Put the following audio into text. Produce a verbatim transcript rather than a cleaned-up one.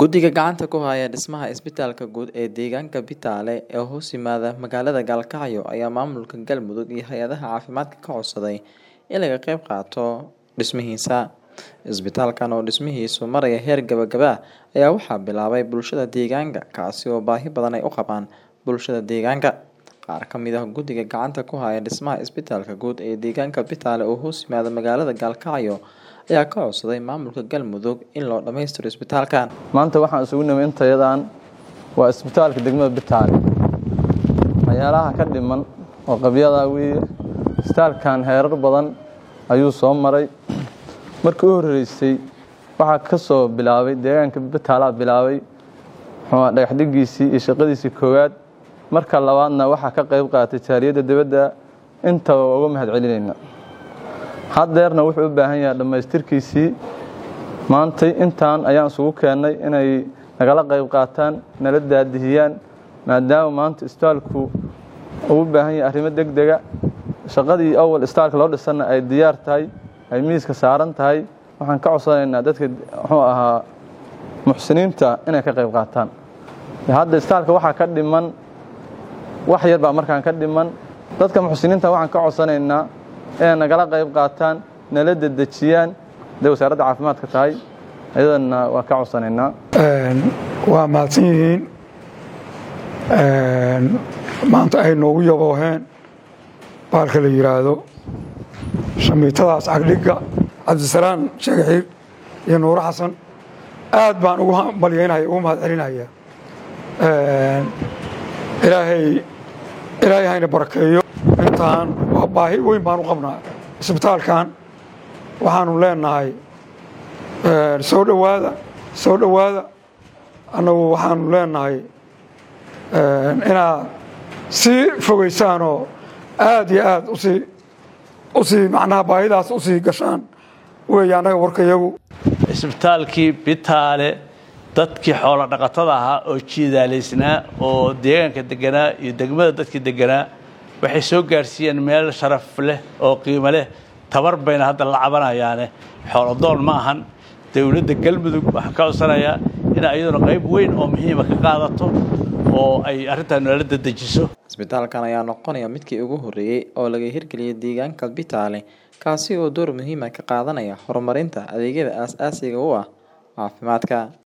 Guddiga gacanta ku haya dhismaha isbitaalka guud ee deegaanka Bitaale ee hoos yimaada magaalada Gaalkacyo ayaa maamulka Galmudug iyo hay'adaha caafimaadka ka codsaday in laga qayb qaato dhismihiisa. Isbitaalkan oo dhismihiisu maraya heer gabagaba ah ayaa waxaa bilaabay bulshada deegaanka kaasi oo baahi badan ay u qabaan bulshada deegaanka. Qaar ka mid ah guddiga gacanta ku haya dhismaha isbitaalka guud ee deegaanka Bitaale oo hoos yimaada magaalada Gaalkacyo ayaa ka codsaday maamulka Galmudug in loo dhammaystiro isbitaalkan. Maanta waxaan isugu nimid intayadan waa isbitaalka degmada Bitaale. Waxyaalaha ka dhiman oo qabyada weeye. Isbitaalkan heerar badan ayuu soo maray. Markii uu horeysay waxa ka soo bilaabay deegaanka Bitaale bilaabay waxa dhagax dhigiisii iyo shaqadiisii koowaad. Marka labaadna waxa ka qayb qaatay taariyada dibadda inta ugu mahadcelinayna. Haddeerna wuxuu u baahan yahay dhamaystirkiisii. Maanta intaan ayaan isugu keenay inay nagala qayb qaataan nala daadihiyaan maadaama maanta isbitaalku uu u baahan yahay arrimo degdeg ah. Shaqadii awal isbitaalka loo dhisana ay diyaar tahay ay miiska saaran tahay. Waxaan ka codsanaynaa dadka wuxuu ahaa muxsiniinta inay ka qayb qaataan. Hadda isbitaalka waxa ka dhiman wax yar baa markaan ka dhiman dadka muxsiniinta waxaan ka codsanaynaa ee nagala qayb qaataan nala dadajiyaan de wasaaradda caafimaadka tahay ayadana waa ka codsanaynaa een waa mahadsan yihiin een maanta ay noogu yabooheen baalka la yiraahdo shamiitadaas cagdhiga Cabdisalaam Shagaxiir iyo Nuur Xasan aad baan ugu balyeynaya ugu mahadcelinaya een ilaahay ilaahay hayna barakeeyo intaan waa baahi weyn baan u qabnaa isbitaalkan waxaanu leenahay ee soo dhawaada soo dhawaada anagu waxaanu leenahay ee ina si fogeysaan oo aad iyo aad u si u si macnaha baahidaas u si gashaan weeyanaga warkayagu isbitaalkii Bitaale dadkii xoolo dhaqatada ahaa oo jiidaaleysnaa oo deegaanka deganaa iyo degmada dadkii deganaa waxay soo gaarsiiyeen meel sharaf leh oo qiimo leh tabar bayna hadda la cabanayaan xoolo doon ma ahan dawladda Galmudug waxa ka codsanaya in ayaduna qayb weyn oo muhiim ah ka qaadato oo ay arrintan la dedejiso. Isbitaalkan ayaa noqonaya midkii ugu horeeyay oo laga hirgeliyay deegaanka Bitaale kaasi oo door muhiim ah ka qaadanaya horumarinta adeegyada aasaasiga u ah caafimaadka.